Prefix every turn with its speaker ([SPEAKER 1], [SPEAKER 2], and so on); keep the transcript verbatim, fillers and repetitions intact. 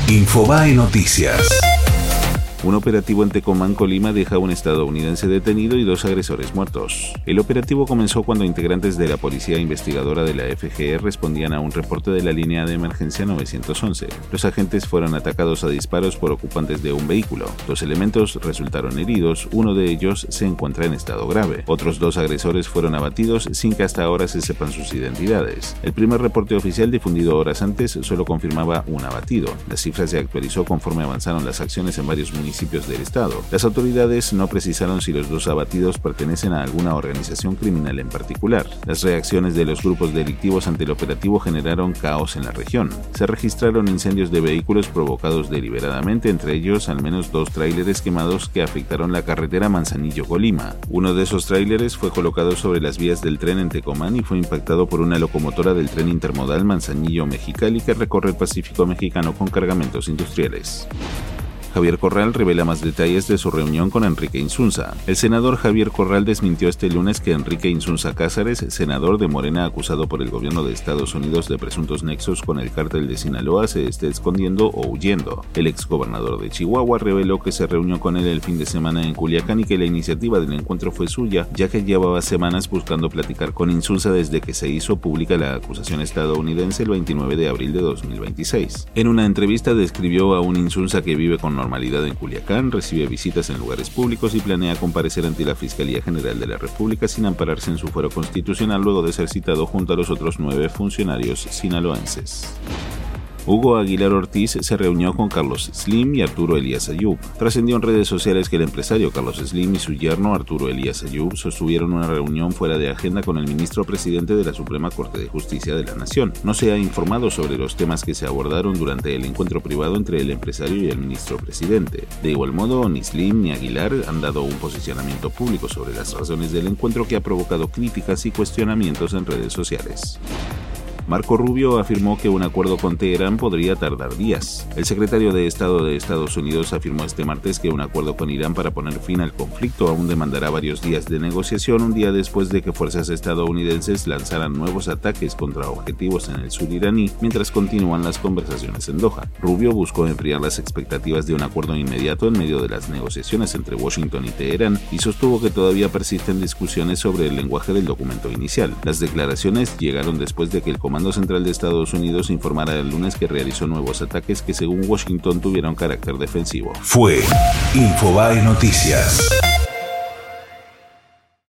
[SPEAKER 1] Infobae Noticias.
[SPEAKER 2] Un operativo en Tecomán, Colima, deja a un estadounidense detenido y dos agresores muertos. El operativo comenzó cuando integrantes de la policía investigadora de la F G E respondían a un reporte de la línea de emergencia nueve once. Los agentes fueron atacados a disparos por ocupantes de un vehículo. Dos elementos resultaron heridos, uno de ellos se encuentra en estado grave. Otros dos agresores fueron abatidos sin que hasta ahora se sepan sus identidades. El primer reporte oficial difundido horas antes solo confirmaba un abatido. La cifra se actualizó conforme avanzaron las acciones en varios municipios del estado. Las autoridades no precisaron si los dos abatidos pertenecen a alguna organización criminal en particular. Las reacciones de los grupos delictivos ante el operativo generaron caos en la región. Se registraron incendios de vehículos provocados deliberadamente, entre ellos al menos dos tráileres quemados que afectaron la carretera Manzanillo-Colima. Uno de esos tráileres fue colocado sobre las vías del tren en Tecomán y fue impactado por una locomotora del tren intermodal Manzanillo-Mexicali que recorre el Pacífico mexicano con cargamentos industriales. Javier Corral revela más detalles de su reunión con Enrique Insunza. El senador Javier Corral desmintió este lunes que Enrique Insunza Cázares, senador de Morena acusado por el gobierno de Estados Unidos de presuntos nexos con el cártel de Sinaloa, se esté escondiendo o huyendo. El exgobernador de Chihuahua reveló que se reunió con él el fin de semana en Culiacán y que la iniciativa del encuentro fue suya, ya que llevaba semanas buscando platicar con Insunza desde que se hizo pública la acusación estadounidense el veintinueve de abril de dos mil veintiséis. En una entrevista describió a un Insunza que vive con normalidad en Culiacán, recibe visitas en lugares públicos y planea comparecer ante la Fiscalía General de la República sin ampararse en su fuero constitucional luego de ser citado junto a los otros nueve funcionarios sinaloenses. Hugo Aguilar Ortiz se reunió con Carlos Slim y Arturo Elías Ayub. Trascendió en redes sociales que el empresario Carlos Slim y su yerno Arturo Elías Ayub sostuvieron una reunión fuera de agenda con el ministro presidente de la Suprema Corte de Justicia de la Nación. No se ha informado sobre los temas que se abordaron durante el encuentro privado entre el empresario y el ministro presidente. De igual modo, ni Slim ni Aguilar han dado un posicionamiento público sobre las razones del encuentro que ha provocado críticas y cuestionamientos en redes sociales. Marco Rubio afirmó que un acuerdo con Teherán podría tardar días. El secretario de Estado de Estados Unidos afirmó este martes que un acuerdo con Irán para poner fin al conflicto aún demandará varios días de negociación, un día después de que fuerzas estadounidenses lanzaran nuevos ataques contra objetivos en el sur iraní mientras continúan las conversaciones en Doha. Rubio buscó enfriar las expectativas de un acuerdo inmediato en medio de las negociaciones entre Washington y Teherán y sostuvo que todavía persisten discusiones sobre el lenguaje del documento inicial. Las declaraciones llegaron después de que el Comando Central de Estados Unidos informara el lunes que realizó nuevos ataques que según Washington tuvieron carácter defensivo.
[SPEAKER 1] Fue Infobae Noticias.